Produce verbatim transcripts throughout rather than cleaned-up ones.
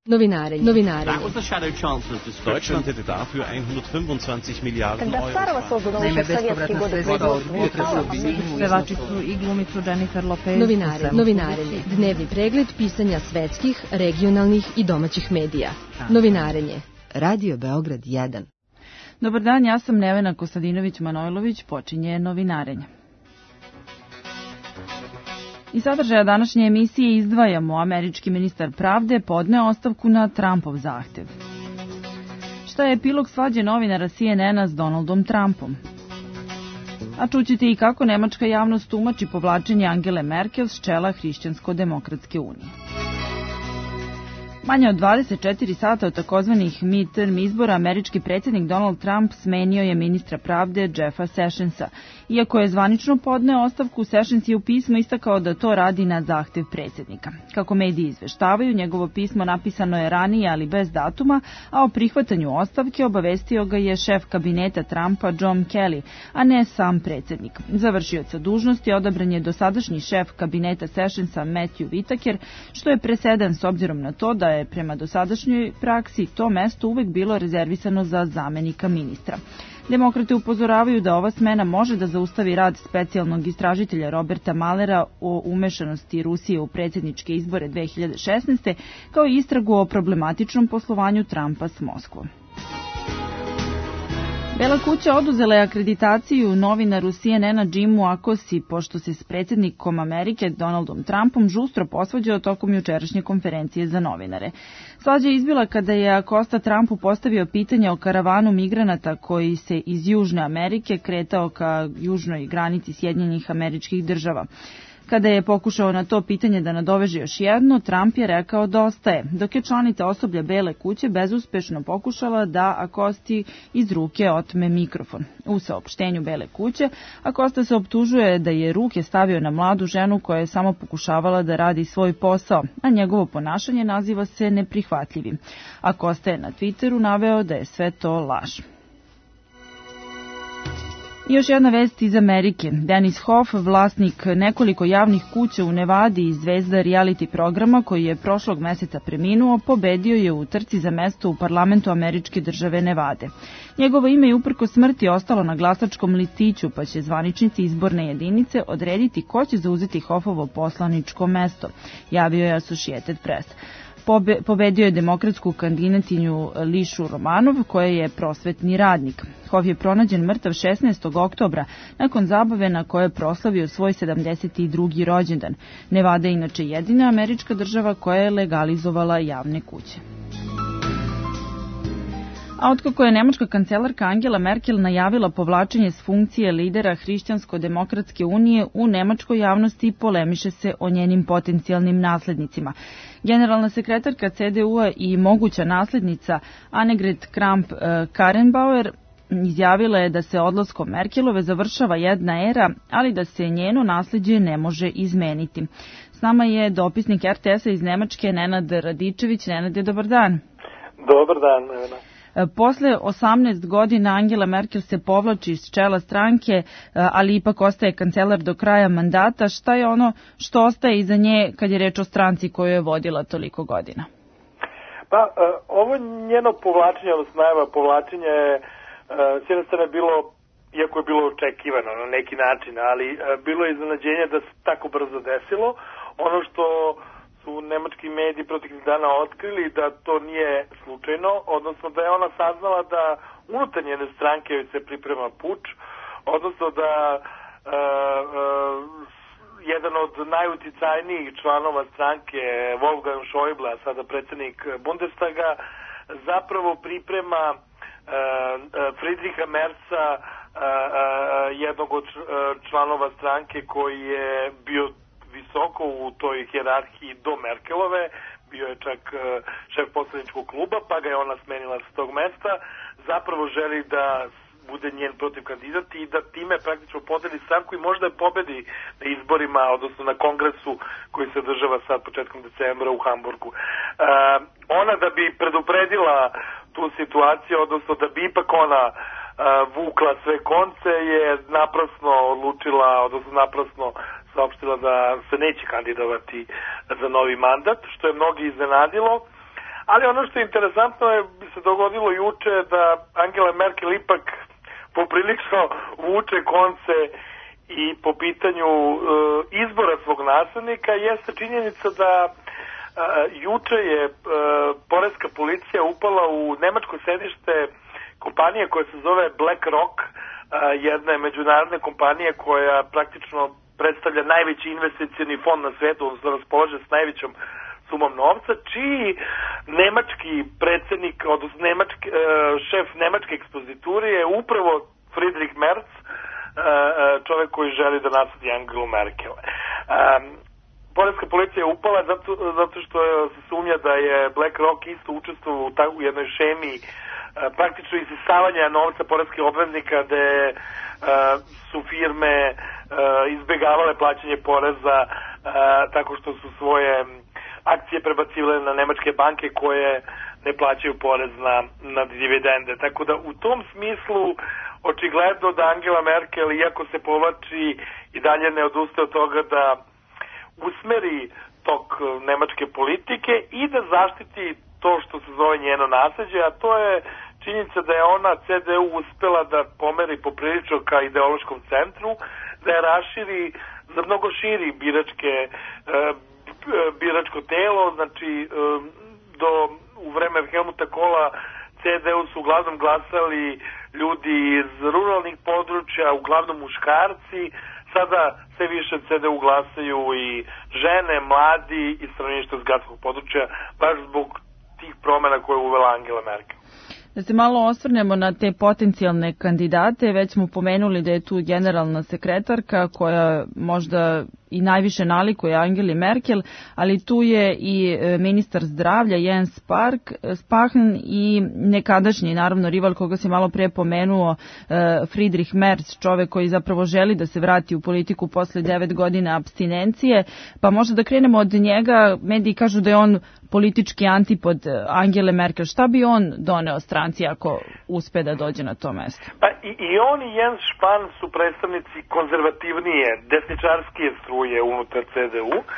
Novinarenje. Novinarenje. That was the shadow chancellor of Deutschland hätte dafür hundertfünfundzwanzig Milliarden Euro. Naime, bespovratna sredstva od potresa u visini pevačicu i glumicu Jennifer Lopez. Novinarenje. Novinarenje. Dnevni pregled pisanja svetskih, regionalnih i domaćih medija. Novinarenje. Radio Beograd jedan. Dobar dan, ja sam Nevena Kostadinović-Manojlović, počinje Novinarenje. Iz sadržaja današnje emisije izdvajamo američki ministar pravde podneo ostavku na Trumpov zahtev. Šta je epilog svađe novinara C N N-a s Donaldom Trumpom? A čućete i kako nemačka javnost tumači povlačenje Angele Merkel s čela Hrišćansko-demokratske unije. Manje od dvadeset četiri sata od takozvanih midterm izbora američki predsjednik Donald Trump smenio je ministra pravde Jeffa Sessionsa. Iako je zvanično podneo ostavku, Sessions je u pismu istakao da to radi na zahtev predsjednika. Kako mediji izveštavaju, njegovo pismo napisano je ranije, ali bez datuma, a o prihvatanju ostavke obavestio ga je šef kabineta Trumpa John Kelly, a ne sam predsjednik. Za vršioca dužnosti odabran je dosadašnji šef kabineta Sessionsa Matthew Whitaker, što je presedan s obzirom na to da je prema dosadašnjoj praksi to mesto uvek bilo rezervisano za zamenika ministra. Demokrate upozoravaju da ova smena može da zaustavi rad specijalnog istražitelja Roberta Muellera o umešanosti Rusije u predsjedničke izbore dve hiljade šesnaeste. kao i istragu o problematičnom poslovanju Trumpa s Moskvom. Bela kuća oduzela je akreditaciju novinaru C N N-a Jimu Acosti, pošto se s predsjednikom Amerike Donaldom Trumpom žustro posvađao tokom jučerašnje konferencije za novinare. Svađa je izbila kada je Acosta Trumpu postavio pitanje o karavanu migranata koji se iz Južne Amerike kretao ka južnoj granici Sjedinjenih Američkih Država. Kada je pokušao na to pitanje da nadoveže još jedno, Trump je rekao dosta je, dok je članica osoblja Bele kuće bezuspešno pokušala da Acosti iz ruke otme mikrofon. U saopštenju Bele kuće, Acosta se optužuje da je ruke stavio na mladu ženu koja je samo pokušavala da radi svoj posao, a njegovo ponašanje naziva se neprihvatljivim. Acosta je na Twitteru naveo da je sve to laž. I još jedna vest iz Amerike. Dennis Hof, vlasnik nekoliko javnih kuća u Nevadi i zvezda reality programa koji je prošlog meseca preminuo, pobedio je u trci za mesto u parlamentu američke države Nevade. Njegovo ime je uprko smrti ostalo na glasačkom listiću, pa će zvaničnici izborne jedinice odrediti ko će zauzeti Hofovo poslaničko mesto, javio je Associated Press. Pobe, pobedio je demokratsku kandidatinju Lišu Romanov, koja je prosvetni radnik. Hof je pronađen mrtav šesnaestog oktobra nakon zabave na kojoj je proslavio svoj sedamdeset drugi rođendan. Nevada je inače jedina američka država koja je legalizovala javne kuće. A otkako je nemačka kancelarka Angela Merkel najavila povlačenje s funkcije lidera Hrišćansko-demokratske unije, u nemačkoj javnosti polemiše se o njenim potencijalnim naslednicima. Generalna sekretarka C D U-a i moguća naslednica Annegret Kramp-Karrenbauer izjavila je da se odlaskom Merkelove završava jedna era, ali da se njeno nasleđe ne može izmeniti. S nama je dopisnik R T S-a iz Nemačke Nenad Radičević. Nenade, dobar dan. Dobar dan, Nevena. Posle osamnaest godina Angela Merkel se povlači iz čela stranke, ali ipak ostaje kancelar do kraja mandata. Šta je ono što ostaje iza nje kad je reč o stranci koju je vodila toliko godina? Pa, ovo njeno povlačenje, odnosno najava povlačenja je s jedne strane bilo, iako je bilo očekivano na neki način, ali bilo je iznenađenje da se tako brzo desilo. Ono što su nemački mediji proteklih dana otkrili da to nije slučajno, odnosno da je ona saznala da unutar njene stranke se priprema puč, odnosno da e, e, jedan od najuticajnijih članova stranke, Wolfgang Schäuble, a sada predsjednik Bundestaga, zapravo priprema e, Friedricha Merza, e, e, jednog od članova stranke koji je bio visoko u toj hijerarhiji do Merkelove, bio je čak šef poslaničkog kluba, pa ga je ona smenila s tog mesta, zapravo želi da bude njen protiv kandidat i da time praktično podeli stranku i možda pobedi na izborima, odnosno na kongresu koji se održava sad početkom decembra u Hamburgu. E, ona da bi predupredila tu situaciju, odnosno da bi ipak ona e, vukla sve konce, je naprasno odlučila, odnosno naprasno saopštila da se neće kandidovati za novi mandat, što je mnogi iznenadilo, Ali ono što je interesantno je, bi se dogodilo juče da Angela Merkel ipak poprilično vuče konce i po pitanju e, izbora svog naslednika, jeste činjenica da e, juče je e, poreska policija upala u nemačko sedište kompanije koja se zove BlackRock, e, jedna međunarodna kompanija koja praktično predstavlja najveći investicioni fond na svetu, odnosno raspolaže s najvećom sumom novca, čiji nemački predsednik, odnosno nemački, šef nemačke ekspoziture je upravo Friedrich Merz, čovek koji želi da nasadi Angelu Merkel. Poreska policija je upala zato, zato što se sumnja da je BlackRock isto učestvovao u, u jednoj šemi praktično isisavanja novca poreskih obveznika, gde su firme izbegavale plaćanje poreza tako što su svoje akcije prebacivale na nemačke banke koje ne plaćaju porez na, na dividende. Tako da u tom smislu očigledno da Angela Merkel, iako se povlači, i dalje ne odustaje od toga da usmeri tok nemačke politike i da zaštiti to što se zove njeno nasleđe, a to je činjenica da je ona C D U uspela da pomeri poprilično ka ideološkom centru, da je raširi za mnogo širi biračke biračko telo, znači do u vreme Helmuta Kohla C D U su uglavnom glasali ljudi iz ruralnih područja, uglavnom muškarci, sada sve više C D U glasaju i žene, mladi i stanovništvo iz gradskog područja, baš zbog tih promjena koje je uvela Angela Merkel. Da se malo osvrnemo na te potencijalne kandidate, već smo pomenuli da je tu generalna sekretarka koja možda i najviše nalikuje Angeli Merkel, ali tu je i ministar zdravlja Jens Spahn i nekadašnji, naravno, rival koga se malo pre pomenuo, Friedrich Merz, čovek koji zapravo želi da se vrati u politiku posle devet godina apstinencije, pa možda da krenemo od njega. Mediji kažu da je on politički antipod Angele Merkel. Šta bi on doneo stranci ako uspe da dođe na to mesto? Pa i, i on i Jens Spahn su predstavnici konzervativnije, desničarskije struje unutar C D U. Um,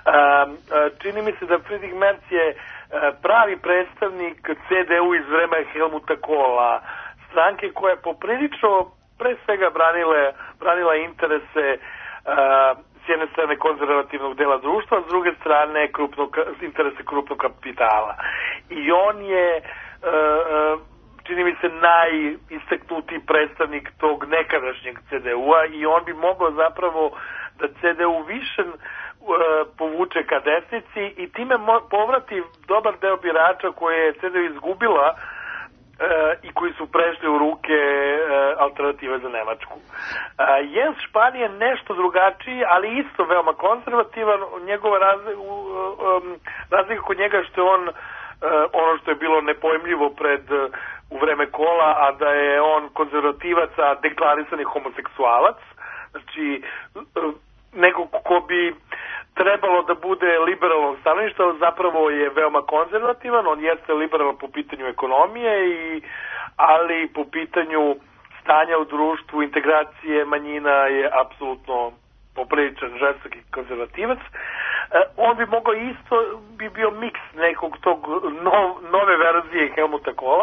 čini mi se da Friedrich Merz je pravi predstavnik C D U iz vremena Helmuta Kohla, stranke koja je poprilično pre svega branile, branila interese uh, s jedne strane konzervativnog dela društva, s druge strane krupnog, interese krupnog kapitala. I on je uh, čini mi se najistaknutiji predstavnik tog nekadašnjeg C D U-a i on bi mogao zapravo da C D U više uh, povuče ka desnici i time mo- povrati dobar deo birača koje je C D U izgubila uh, i koji su prešli u ruke uh, alternative za Nemačku. Uh, Jens Spahn je nešto drugačiji, ali isto veoma konzervativan. Njegova razlika, um, razlika kod njega što je on uh, ono što je bilo nepojmljivo pred uh, u vreme Kohla, a da je on konzervativac, a deklarisani homoseksualac. Znači, uh, neko ko bi trebalo da bude liberalnog stanovišta, zapravo je veoma konzervativan, on jeste liberalan po pitanju ekonomije, i, ali po pitanju stanja u društvu, integracije manjina je apsolutno popriličan žestok i konzervativac. E, on bi mogao isto, bi bio miks nekog tog nov, nove verzije Helmuta Kohla,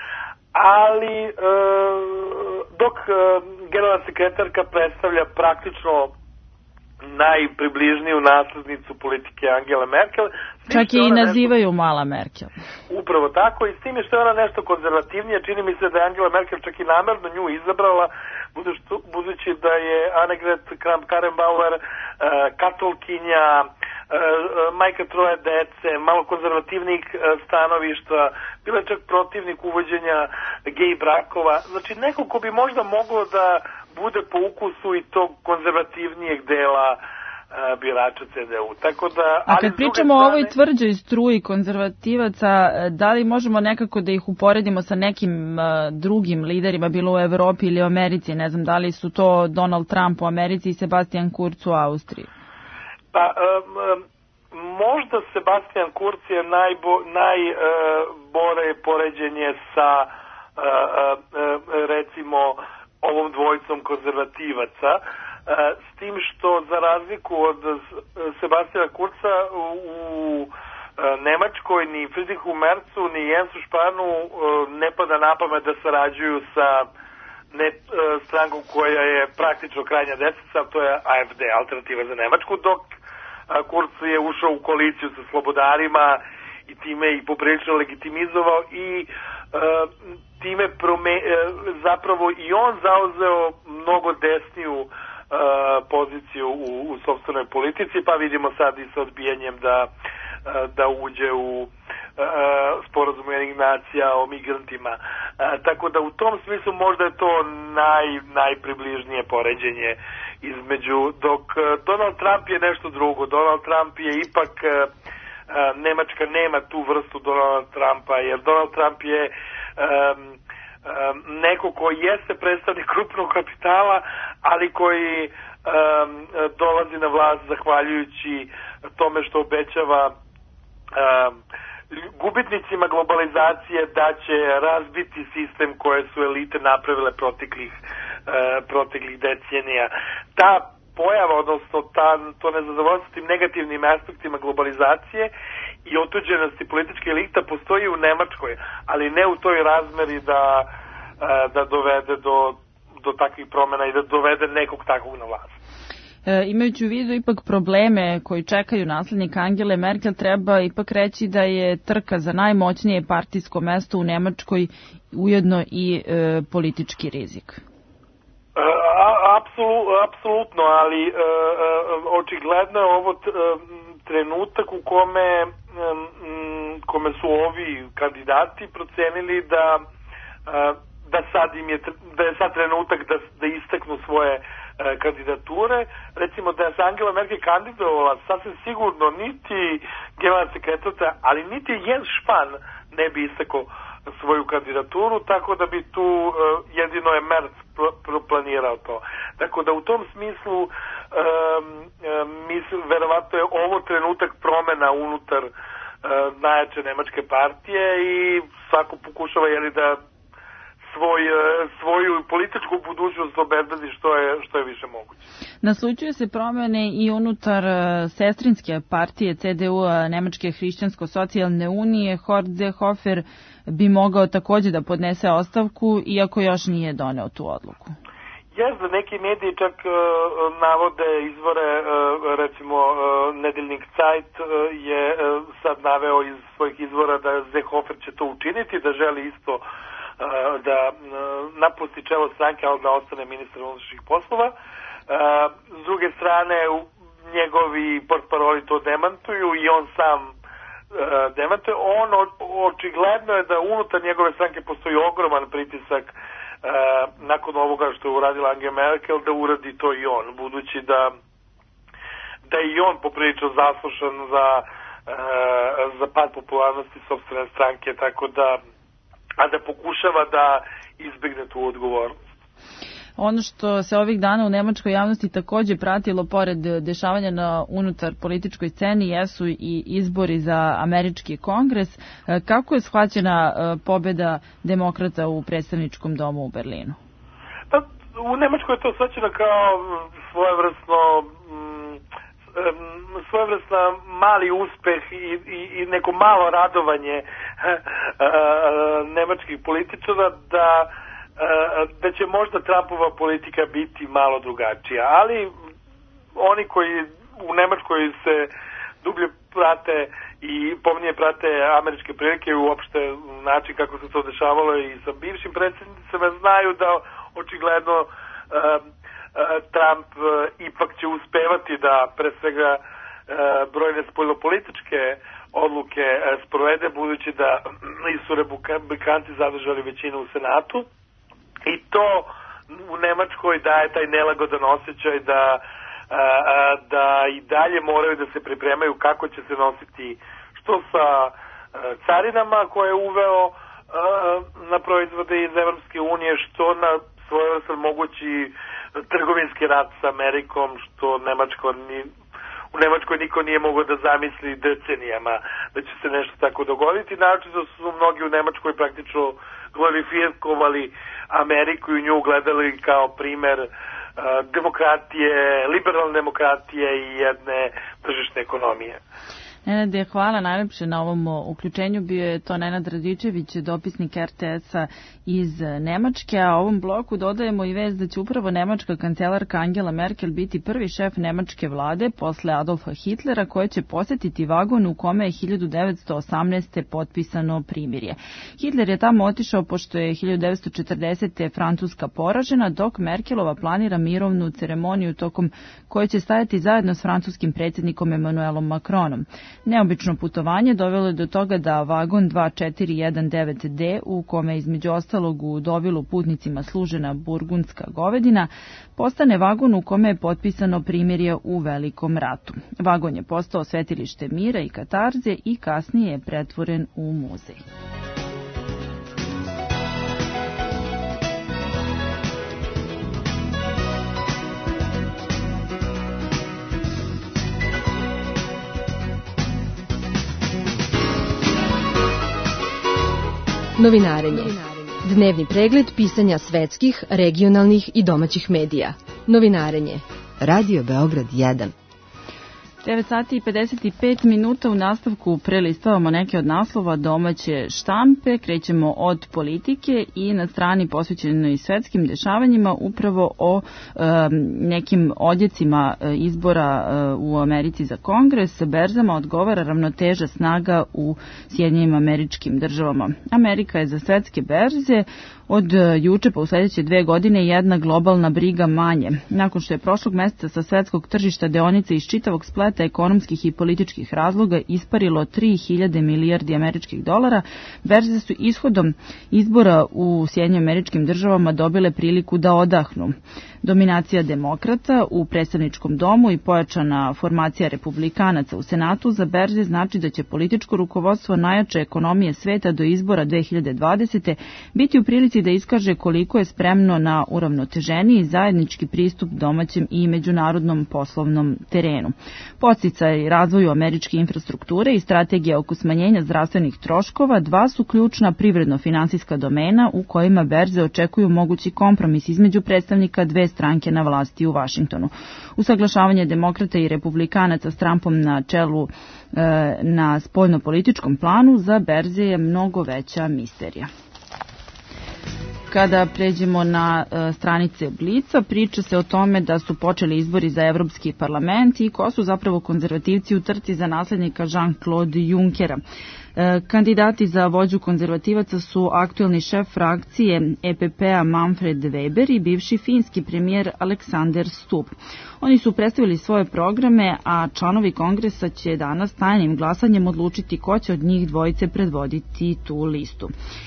ali e, dok e, generalna sekretarka predstavlja praktično najpribližniju naslednicu politike Angele Merkel. Čak i nazivaju nešto, mala Merkel. Upravo tako, i s tim je što je ona nešto konzervativnija. Čini mi se da je Angela Merkel čak i namerno nju izabrala, budući da je Annegret Kramp-Karrenbauer uh, katolkinja, uh, majka troje dece, malo konzervativnih uh, stanovišta, bila je čak protivnik uvođenja gej brakova. Znači neko ko bi možda moglo da bude po ukusu i tog konzervativnijeg dela uh, birača C D U. Tako da, a kad pričamo strane o ovoj tvrđoj struji konzervativaca, da li možemo nekako da ih uporedimo sa nekim uh, drugim liderima, bilo u Evropi ili u Americi? Ne znam, da li su to Donald Trump u Americi i Sebastian Kurz u Austriji? Pa, um, možda Sebastian Kurz je najbo, najbore uh, poređenje sa uh, uh, recimo ovom dvojicom konzervativaca, s tim što za razliku od Sebastiana Kurza u Nemačkoj, ni Friedrichu Merzu, ni Jensu Spahnu ne pada na pamet da sarađuju sa ne, strankom koja je praktično krajnja desnica, to je A F D, Alternativa za Nemačku, dok Kurz je ušao u koaliciju sa slobodarima i time i poprilično legitimizovao i time prome, zapravo i on zauzeo mnogo desniju poziciju u, u sopstvenoj politici, pa vidimo sad i sa odbijanjem da da uđe u sporazum Ujedinjenih nacija o migrantima. Tako da u tom smislu možda je to naj, najpribližnije poređenje između, dok Donald Trump je nešto drugo. Donald Trump je ipak, Nemačka nema tu vrstu Donald Trumpa, jer Donald Trump je um, um, neko koji jeste predstavnik krupnog kapitala, ali koji um, dolazi na vlast zahvaljujući tome što obećava um, gubitnicima globalizacije da će razbiti sistem koje su elite napravile proteklih, uh, proteklih decenija. Ta pojava, odnosno ta, to nezadovoljstvo tim negativnim aspektima globalizacije i otuđenosti političke elita postoji u Nemačkoj, ali ne u toj razmeri da, da dovede do, do takvih promjena i da dovede nekog takvog na vlast. E, imajući u vidu ipak probleme koji čekaju naslednika Angele Merkel, treba ipak reći da je trka za najmoćnije partijsko mesto u Nemačkoj ujedno i e, politički rizik. Apsolutno, ali e, očigledno je ovo t, e, trenutak u kome, e, kome su ovi kandidati procenili da, e, da, sad im je, da je sad trenutak da, da istaknu svoje e, kandidature. Recimo da je se Angela Merkel kandidovala, sasvim sigurno niti generalna sekretarka, ali niti Jens Spahn ne bi istakao svoju kandidaturu, tako da bi tu uh, jedino je Merz planirao to. Tako da u tom smislu um, um, mislim, verovatno je ovo trenutak promena unutar uh, najjače nemačke partije i svako pokušava jeli, da svoj, uh, svoju političku budućnost obezbedi što je, što je više moguće. Naslučuju se promene i unutar uh, sestrinske partije C D U, Nemačke hrišćansko-socijalne unije. Horst Seehofer bi mogao takođe da podnese ostavku, iako još nije doneo tu odluku. Jeste, neki mediji čak uh, navode izvore, uh, recimo uh, nedeljnik Zeit uh, je uh, sad naveo iz svojih izvora da Seehofer će to učiniti, da želi isto uh, da uh, napusti čelo stranke, ali da ostane ministar unutrašnjih poslova. Uh, s druge strane, njegovi portparoli to demantuju i on sam demantuje. On očigledno je da unutar njegove stranke postoji ogroman pritisak uh, nakon ovoga što je uradila Angela Merkel da uradi to i on, budući da da je i on poprilično zaslušan za, uh, za pad popularnosti sopstvene stranke, tako da a da pokušava da izbegne tu odgovornost. Ono što se ovih dana u nemačkoj javnosti takođe pratilo pored dešavanja na unutar političkoj sceni jesu i izbori za američki kongres. Kako je shvaćena pobeda demokrata u predstavničkom domu u Berlinu? Pa, u Nemačkoj je to shvaćeno kao svojevrsno svojevrsna mali uspeh i, i, i neko malo radovanje nemačkih političara da da će možda Trumpova politika biti malo drugačija, ali oni koji u Nemačkoj se dublje prate i pomnije prate američke prilike i uopšte način kako se to dešavalo i sa bivšim predsjednicama znaju da očigledno uh, uh, Trump uh, ipak će uspevati da pre svega uh, brojne spoljnopolitičke odluke uh, sprovede, budući da su republikanci zadržali većinu u Senatu. I to u Nemačkoj daje taj nelagodan osjećaj da, a, da i dalje moraju da se pripremaju kako će se nositi što sa a, carinama koje je uveo a, na proizvode iz Evropske unije, što na svojevrstan mogući trgovinski rat sa Amerikom, što Nemačko ni, u Nemačkoj niko nije mogao da zamisli decenijama da će se nešto tako dogoditi. Naravno su mnogi u Nemačkoj praktično glorifikovali Ameriku i nju gledali kao primer uh, demokratije, liberalne demokratije i jedne tržišne ekonomije. Nenade, hvala najlepše na ovom uključenju. Bio je to Nenad Radičević, dopisnik er te esa iz Nemačke, a ovom bloku dodajemo i vest da će upravo nemačka kancelarka Angela Merkel biti prvi šef nemačke vlade posle Adolfa Hitlera, koja će posetiti vagon u kome je hiljadu devetsto osamnaeste. potpisano primirje. Hitler je tamo otišao pošto je hiljadu devetsto četrdesete. Francuska poražena, dok Merkelova planira mirovnu ceremoniju tokom koje će stajati zajedno s francuskim predsjednikom Emmanuelom Macronom. Neobično putovanje dovelo je do toga da vagon dva četiri jedan devet de, u kome između ostalog u dovilu putnicima služena burgundska govedina, postane vagon u kome je potpisano primirje u Velikom ratu. Vagon je postao svetilište mira i katarze i kasnije je pretvoren u muzej. Novinarenje. Dnevni pregled pisanja svetskih, regionalnih i domaćih medija. Novinarenje. Radio Beograd jedan. devet sati i pedeset pet minuta. U nastavku prelistavamo neke od naslova domaće štampe, krećemo od politike i na strani posvećenoj svetskim dešavanjima upravo o e, nekim odjecima izbora e, u Americi za Kongres. Berzama odgovara ravnoteža snaga u Sjedinjenim Američkim Državama. Amerika je za svetske berze od juče pa u sljedeće dve godine jedna globalna briga manje. Nakon što je prošlog meseca sa svetskog tržišta deonice iz čitavog spleta ekonomskih i političkih razloga isparilo tri hiljade milijardi američkih dolara, berze su ishodom izbora u Sjedinjenim Američkim Državama dobile priliku da odahnu. Dominacija demokrata u predstavničkom domu i pojačana formacija republikanaca u Senatu za berze znači da će političko rukovodstvo najjače ekonomije sveta do izbora dve hiljade dvadesete. biti u prilici da iskaže koliko je spremno na uravnoteženiji zajednički pristup domaćem i međunarodnom poslovnom terenu. Podsticaj razvoju američke infrastrukture i strategija oko smanjenja zdravstvenih troškova dva su ključna privredno-finansijska domena u kojima berze očekuju mogući kompromis između predstavnika dve stranke na vlasti u Vašingtonu. Usaglašavanje demokrata i republikanaca s Trumpom na čelu e, na spoljno-političkom planu za berze je mnogo veća misterija. Kada pređemo na e, stranice Blica, priča se o tome da su počeli izbori za Evropski parlament i ko su zapravo konzervativci u trci za naslednika Jean-Claude Junckera. E, kandidati za vođu konzervativaca su aktuelni šef frakcije E P P-a Manfred Weber i bivši finski premijer Alexander Stubb. Oni su predstavili svoje programe, a članovi kongresa će danas tajnim glasanjem odlučiti ko će od njih dvojice predvoditi tu listu.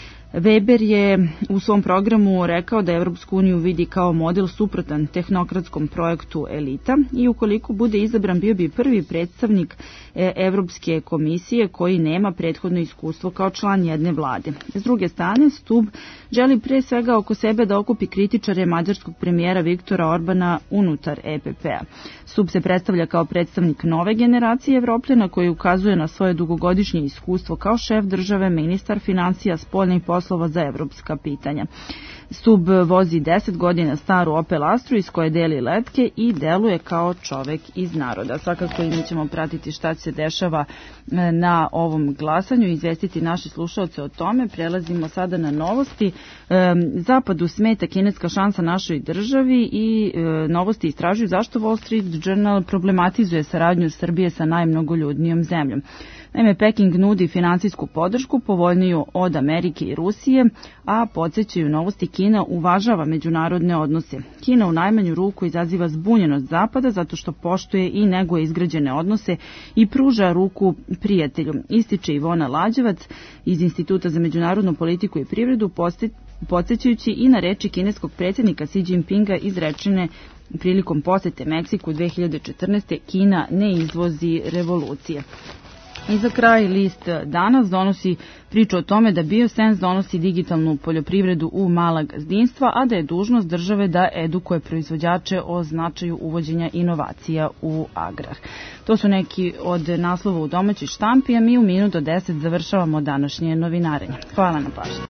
Weber je u svom programu rekao da Evropsku uniju vidi kao model suprotan tehnokratskom projektu elita i ukoliko bude izabran bio bi prvi predstavnik Evropske komisije koji nema prethodno iskustvo kao član jedne vlade. S druge strane, Stubb želi pre svega oko sebe da okupi kritičare mađarskog premijera Viktora Orbana unutar E P P-a. Stubb se predstavlja kao predstavnik nove generacije Evropljana koji ukazuje na svoje dugogodišnje iskustvo kao šef države, ministar finansija, spoljnih poslova za evropska pitanja. Stubb vozi deset godina staru Opel Astru iz koje deli letke i deluje kao čovek iz naroda. Svakako i mi ćemo pratiti šta se dešava na ovom glasanju i izvestiti naše slušaoce o tome. Prelazimo sada na novosti. Zapadu smeta kineska šansa našoj državi i novosti istražuju zašto Wall Street Journal problematizuje saradnju Srbije sa najmnogoljudnijom zemljom. Naime, Peking nudi finansijsku podršku povoljniju od Amerike i Rusije, a podsjećaju novosti Kina uvažava međunarodne odnose. Kina u najmanju ruku izaziva zbunjenost Zapada zato što poštuje i neguje izgrađene odnose i pruža ruku prijatelju. Ističe Ivona Lađevac iz Instituta za međunarodnu politiku i privredu, podsjećajući i na reči kineskog predsjednika Xi Jinpinga izrečene prilikom posete Meksiku dve hiljade četrnaeste. Kina ne izvozi revolucije. I za kraj list danas donosi priču o tome da Biosens donosi digitalnu poljoprivredu u mala gazdinstva, a da je dužnost države da edukuje proizvođače o značaju uvođenja inovacija u agrar. To su neki od naslova u domaćoj štampi, a mi u minut do deset završavamo današnje novinarenje. Hvala na pažnji.